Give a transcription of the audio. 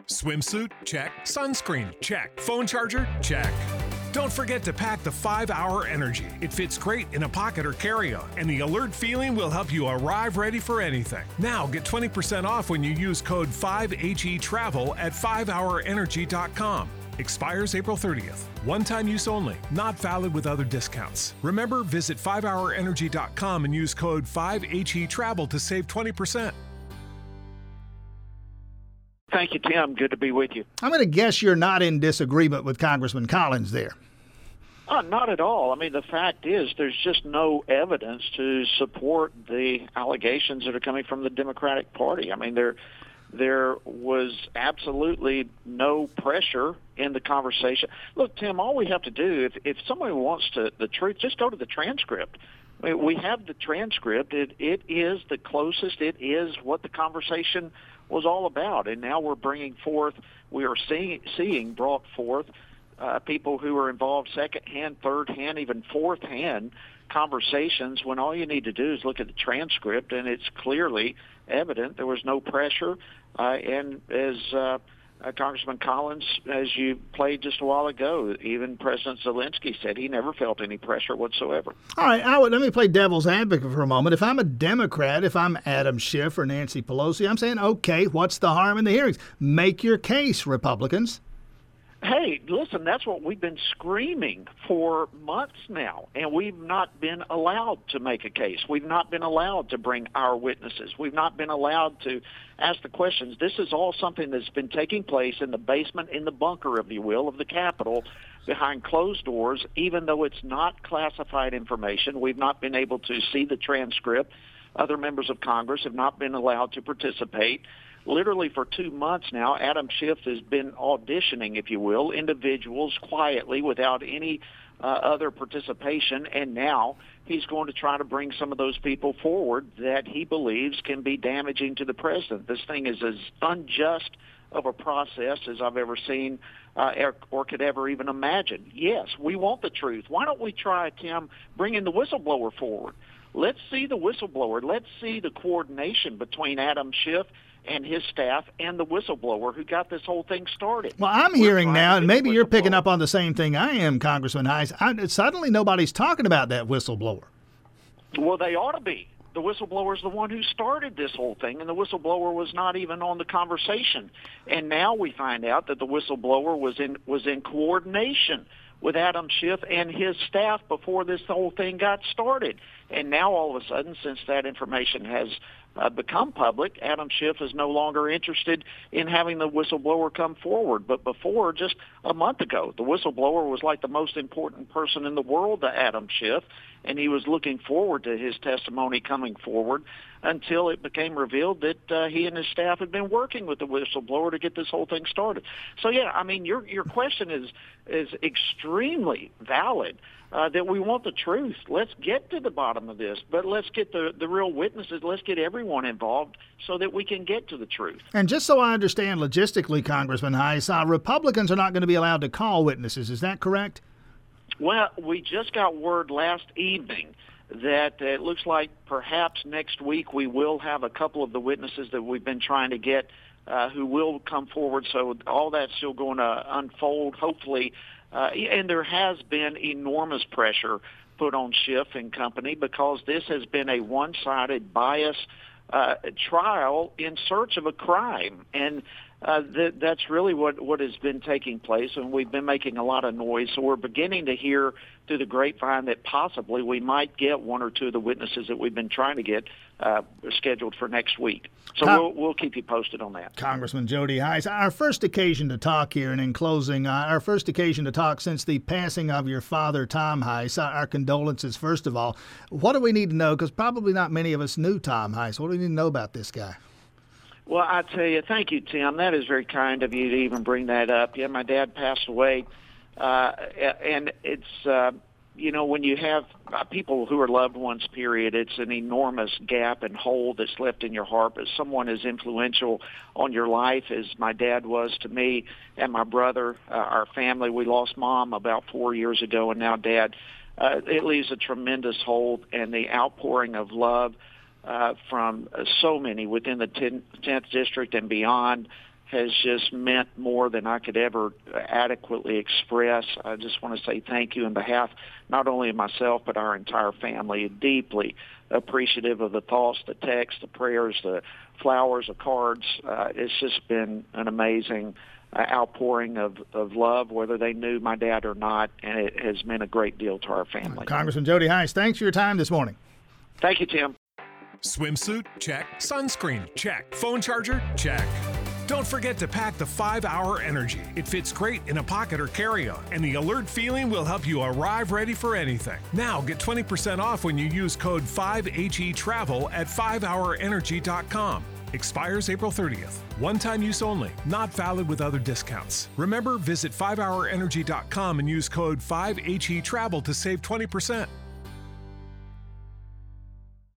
Swimsuit? Check. Sunscreen? Check. Phone charger? Check. Don't forget to pack the 5-Hour Energy. It fits great in a pocket or carry-on, and the alert feeling will help you arrive ready for anything. Now get 20% off when you use code 5HETRAVEL at 5hourenergy.com. Expires April 30th. One-time use only. Not valid with other discounts. Remember, visit 5hourenergy.com and use code 5HETRAVEL to save 20%. Thank you, Tim. Good to be with you. I'm going to guess you're not in disagreement with Congressman Collins there. Not at all. I mean, the fact is there's just no evidence to support the allegations that are coming from the Democratic Party. I mean, there was absolutely no pressure in the conversation. Look, Tim, all we have to do, if somebody wants the truth, just go to the transcript. I mean, we have the transcript. It is the closest. It is what the conversation was all about. And now we are seeing brought forth people who are involved second-hand, third-hand, even fourth-hand conversations when all you need to do is look at the transcript, and it's clearly evident there was no pressure. And as Congressman Collins, as you played just a while ago, even President Zelensky said he never felt any pressure whatsoever. All right, let me play devil's advocate for a moment. If I'm a Democrat, if I'm Adam Schiff or Nancy Pelosi, I'm saying, okay, what's the harm in the hearings? Make your case, Republicans. Hey, listen, that's what we've been screaming for months now, and we've not been allowed to make a case. We've not been allowed to bring our witnesses. We've not been allowed to ask the questions. This is all something that's been taking place in the basement, in the bunker, if you will, of the Capitol, behind closed doors, even though it's not classified information. We've not been able to see the transcript. Other members of Congress have not been allowed to participate. Literally for 2 months now, Adam Schiff has been auditioning, if you will, individuals quietly without any other participation, and now he's going to try to bring some of those people forward that he believes can be damaging to the president. This thing is as unjust of a process as I've ever seen or could ever even imagine. Yes, we want the truth. Why don't we try, Tim, bringing the whistleblower forward? Let's see the whistleblower. Let's see the coordination between Adam Schiff and his staff and the whistleblower who got this whole thing started. Well, I'm hearing now, and maybe you're picking up on the same thing I am, Congressman Heiss. Suddenly nobody's talking about that whistleblower. Well, they ought to be. The whistleblower is the one who started this whole thing, and the whistleblower was not even on the conversation. And now we find out that the whistleblower was in coordination with Adam Schiff and his staff before this whole thing got started. And now all of a sudden, since that information has become public, Adam Schiff is no longer interested in having the whistleblower come forward. But before, just a month ago, the whistleblower was like the most important person in the world to Adam Schiff, and he was looking forward to his testimony coming forward until it became revealed that he and his staff had been working with the whistleblower to get this whole thing started. So, yeah, I mean, your question is extremely valid. That we want the truth. Let's get to the bottom of this, but let's get the real witnesses. Let's get everyone involved so that we can get to the truth. And just so I understand logistically, Congressman Heiss, Republicans are not going to be allowed to call witnesses. Is that correct? Well, we just got word last evening that it looks like perhaps next week we will have a couple of the witnesses that we've been trying to get who will come forward. So all that's still going to unfold, hopefully. And there has been enormous pressure put on Schiff and company because this has been a one-sided bias trial in search of a crime. And that's really what has been taking place, and we've been making a lot of noise. So we're beginning to hear through the grapevine that possibly we might get one or two of the witnesses that we've been trying to get scheduled for next week. So we'll keep you posted on that. Congressman Jody Heiss, our first occasion to talk here, and in closing, our first occasion to talk since the passing of your father, Tom Heiss. Our condolences, first of all. What do we need to know? Because probably not many of us knew Tom Heiss. What do we need to know about this guy? Well, I tell you, thank you, Tim. That is very kind of you to even bring that up. Yeah, my dad passed away, and it's, when you have people who are loved ones, period, it's an enormous gap and hole that's left in your heart. But someone as influential on your life as my dad was to me and my brother, our family, we lost Mom about 4 years ago, and now Dad. It leaves a tremendous hole, and the outpouring of love from so many within the 10th District and beyond has just meant more than I could ever adequately express. I just want to say thank you on behalf not only of myself but our entire family. Deeply appreciative of the thoughts, the texts, the prayers, the flowers, the cards. It's just been an amazing outpouring of love, whether they knew my dad or not, and it has meant a great deal to our family. Congressman Jody Hice, thanks for your time this morning. Thank you, Tim. Swimsuit? Check. Sunscreen? Check. Phone charger? Check. Don't forget to pack the 5-Hour Energy. It fits great in a pocket or carry-on, and the alert feeling will help you arrive ready for anything. Now get 20% off when you use code 5HETRAVEL at 5hourenergy.com. Expires April 30th. One-time use only. Not valid with other discounts. Remember, visit 5hourenergy.com and use code 5HETRAVEL to save 20%.